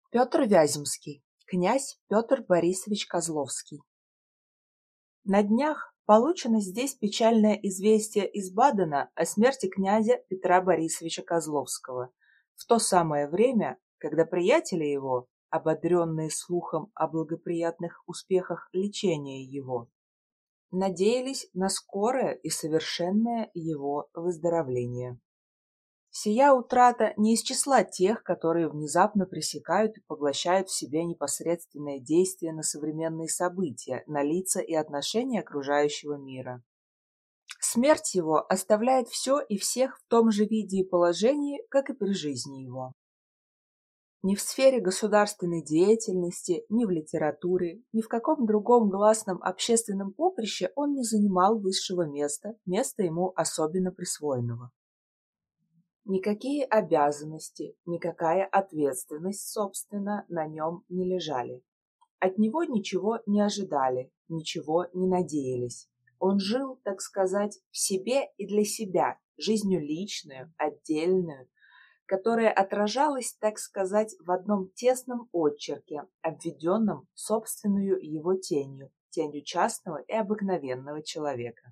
Петр Вяземский, князь Петр Борисович Козловский. На днях получено здесь печальное известие из Бадена о смерти князя Петра Борисовича Козловского в то самое время, когда приятели его, ободренные слухом о благоприятных успехах лечения его, надеялись на скорое и совершенное его выздоровление. Сия утрата не из числа тех, которые внезапно пресекают и поглощают в себе непосредственное действие на современные события, на лица и отношения окружающего мира. Смерть его оставляет все и всех в том же виде и положении, как и при жизни его. Ни в сфере государственной деятельности, ни в литературе, ни в каком другом гласном общественном поприще он не занимал высшего места ему особенно присвоенного. Никакие обязанности, никакая ответственность, собственно, на нем не лежали. От него ничего не ожидали, ничего не надеялись. Он жил, так сказать, в себе и для себя, жизнью личную, отдельную, которая отражалась, так сказать, в одном тесном очерке, обведенном собственную его тенью частного и обыкновенного человека.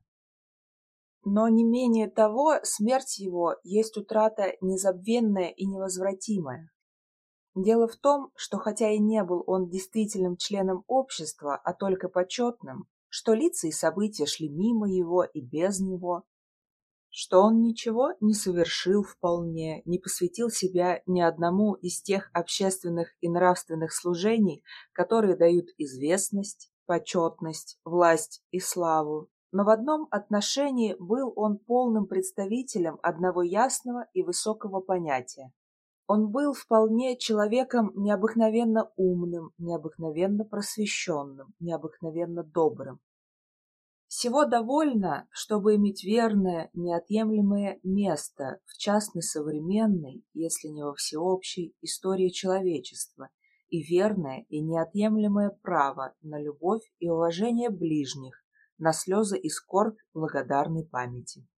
Но не менее того, смерть его есть утрата незабвенная и невозвратимая. Дело в том, что хотя и не был он действительным членом общества, а только почетным, что лица и события шли мимо его и без него, что он ничего не совершил вполне, не посвятил себя ни одному из тех общественных и нравственных служений, которые дают известность, почетность, власть и славу. Но в одном отношении был он полным представителем одного ясного и высокого понятия. Он был вполне человеком необыкновенно умным, необыкновенно просвещенным, необыкновенно добрым. Всего довольно, чтобы иметь верное, неотъемлемое место в частной современной, если не во всеобщей, истории человечества и верное и неотъемлемое право на любовь и уважение ближних, на слезы и скорбь благодарной памяти.